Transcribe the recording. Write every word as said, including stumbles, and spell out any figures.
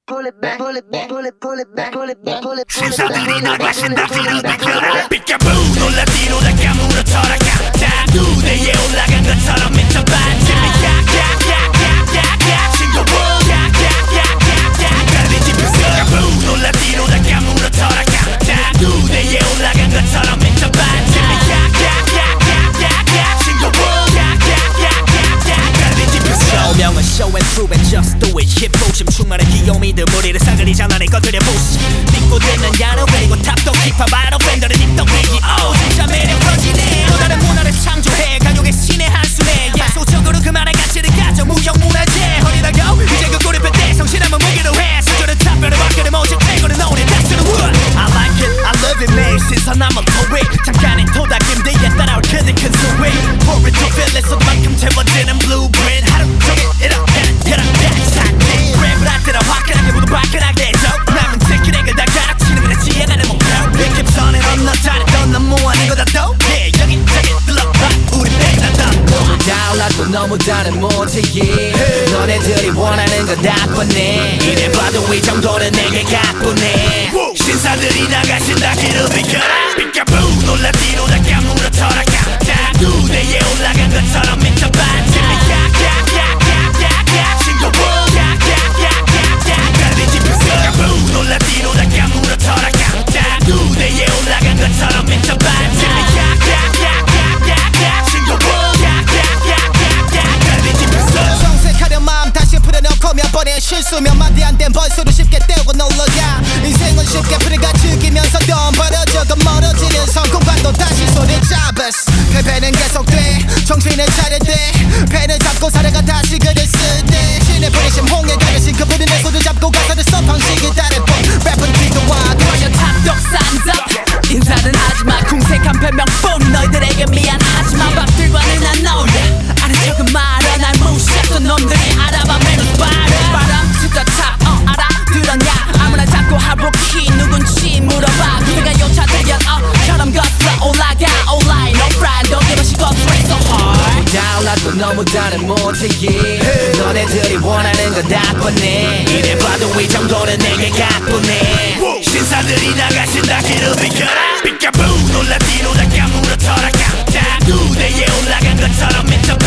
신사들이 나가신다 뒤로 비켜라 삐까부 놀라 뒤로 다 까무러져라 각자 무대에 올라간 것처럼 미쳐 반쯤에 깍깍깍깍깍깍 싱거워 깍깍깍깍깍 빨리 짚어서 삐까부 놀라 뒤로 다 까무러져라 각자 무대에 올라간 것처럼 미쳐 반쯤에 깍깍깍깍깍깍 싱거워 깍깍깍깍깍 빨리 짚어서 명은 show and prove and just do it 힙호심 충만한 귀요미들 머리를 싸그리 장난에 꺼뜨려 보시 믿고 듣는 야로 그리고 탑도 힙합바로 밴더를 입덕 위기 오 진짜 매력 터지네 또 다른 문화를 창조해 가족의 신의 한수네 약속적으로 그만한 가치를 가져 무형문화재 허리라고 이제 그 꼬리뼈 때 성실함은 무기로 해 수저는 탑별을 밖에를 모집 태고는 오늘 닥치는 wood I like it I love it 매일 신선함은 토익 잠깐의 토닥임 뒤에 따라올 그들 큰 수익 Pour it to feel it 소만큼 채워지는 blueprint 하루 종일 이렇게 이렇게 싹싹 랩을 할 때는 화끈하게 모두 발끈하게 해줘 남은 새끼를 다 가락치는 그래 지혜가는 목표 빅힙선에 넌너 잘했던 넌 뭐하는 거다 또 yeah, 여기 저기 들러봐 우리 백이다 너무 달라 또 너무 다른 모습이 너네들이 원하는 건 다 뻔해 이래봐도 이 정도는 내게 가뿐해 신사들이 나가신다 뒤로 비켜라 삐까부 놀라 뒤로 다 까무러져라 각자 무대에 올라간 것처럼 미쳐 반쯤에 깍깍깍깍깍 싱거워 깍깍깍깍깍 빨리 짚어서 삐까부 놀라 뒤로 다 까무러져라 각자 무대에 올라간 것처럼 미쳐 반쯤에 깍깍깍깍깍 싱거워 깍깍깍깍깍 빨리 짚어서 정색하려 마음 다시 풀어놓고 몇 번의 실수 몇 마디 안 된 벌소를 쉽게 떼고 놀러가 인생은 쉽게 풀어가 즐기면서 돈 벌어져도 멀어지는 성공과도 다시 손을 잡았어 패배는 계속돼 정신을 차릴 때 펜을 잡고 살아가 다시 글을 쓸때 신의 부리심 홍해 가르신 그분이 내 손을 잡고 가사를 써 방식이 다른 법 랩은 기도와 과연 탑독 산접 인사는 하지마 궁색한 변명뿐 너희들에게 미안하지만 밥들과는 안 어울려 아는 척은 말아 날 무시했던 놈들이 알아봐 매너 빠르 바람 to the top 어 알아들었냐 아무나 잡고 하루키 누군지 물어봐 그대가 요차들연 어처럼 거슬러 올라가 online no friend don't give a shit go straight so hard 달라 또 너무 다른 모습이 너네들이 원하는 건 다 뻔해 이래봐도 이 정도는 내게 가뿐해 신사들이 나가신다 뒤로 비켜라 삐까부 놀라 뒤로 다 까무러져라 각자 무대에 올라간 것처럼 미쳐